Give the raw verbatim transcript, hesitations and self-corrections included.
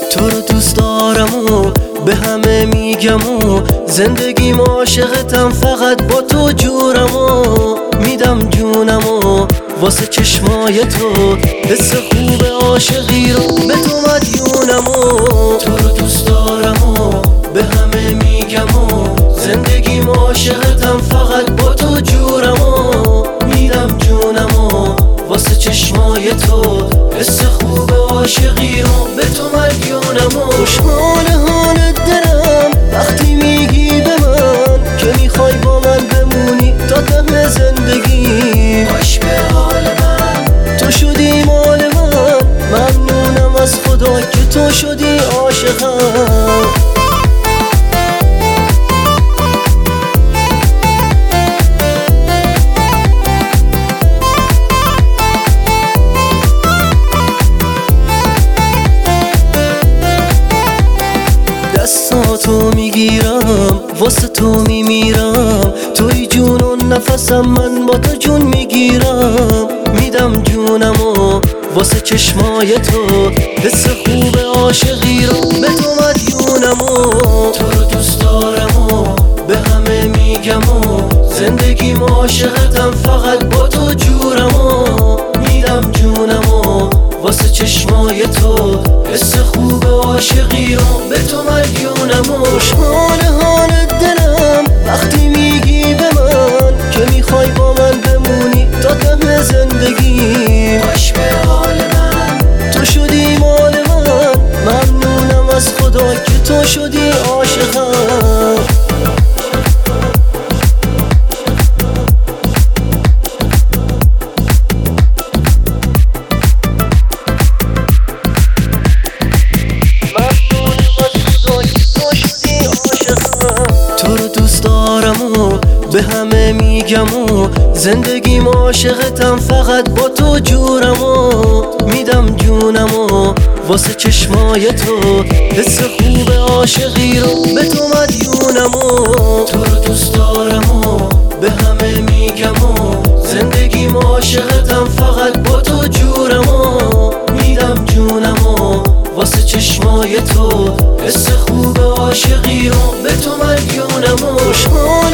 تو رو دوست دارم و به همه میگم و زندگیم عاشقتم، فقط با تو جورم و میدم جونم و واسه چشمای تو، حس خوب عاشقی رو به تو مدیونم و تو رو دوست دارم و به همه میگم و زندگیم عاشقتم، فقط با تو جورم و میدم جونم و واسه چشمای تو، حس خوب عاشقی رو به تو مدیونم و خوشحال حال دلم وقتی میگی به من که میخوای با من بمونی تا ته زندگی. باش به حال من، تو شدی مال من، ممنونم از خدا که تو شدی عاشقم. دستاتو میگیرم واسه تو میمیرم، توی جون و نفسم، من با تو جون میگیرم، میدم جونم و واسه چشمای تو، حس خوب عاشقی رو به تو مدیونم و تو رو دوست دارم و به همه میگم و زندگیم عاشقتم، فقط با تو جورم و میدم جونم و واسه چشمای تو، حس خوب عاشقی رو به تو مدیونم و خوشحال حال دلم وقتی میگی به من که میخوای با من بمونی تا ته زندگی. باش به حال من، تو شدی مال من، ممنونم از خدا که تو شدی عاشقم. تو رو دوست دارم و به همه میگم و زندگیم عاشقتم، فقط با تو جورم و میدم جونم و واسه چشمای تو، حس خوب عاشقی رو به تو مدیونم و تو رو دوست دارم و به همه میگم و زندگیم عاشقتم، فقط با تو جورم و میدم جونم و واسه چشمای تو، حس خوب عاشقی رو به تو مدیونم و